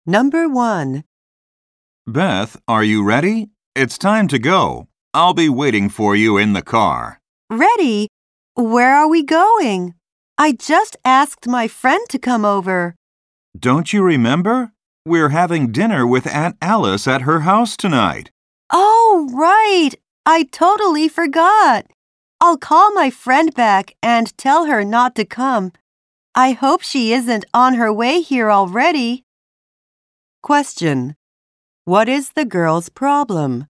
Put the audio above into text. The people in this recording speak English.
Number 1. Beth, are you ready? It's time to go. I'll be waiting for you in the car. Ready? Where are we going? I just asked my friend to come over. Don't you remember? We're having dinner with Aunt Alice at her house tonight. Oh, right. I totally forgot. I'll call my friend back and tell her not to come. I hope she isn't on her way here already. Question. What is the girl's problem?